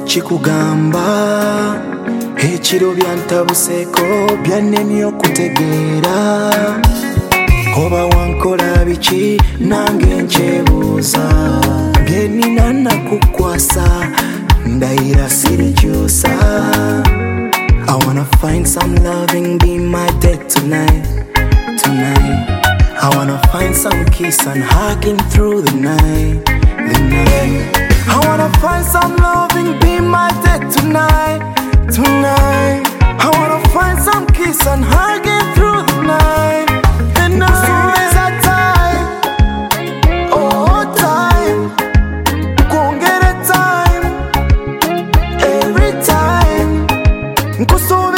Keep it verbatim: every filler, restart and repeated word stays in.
chikugamba ekiro byantabuseko byannemye okutegeera oba wankola biki nange nkyebuuza byenina nakukwasa ndayira sirikyusa. I wanna find some loving, be my date tonight, tonight. I wanna find some kiss and hugging through the night, the night. I wanna find some loving, be my date tonight, tonight. I wanna find some kiss and hugging through the night, the night. So there's a time, oh time, gonna get a time, every time. So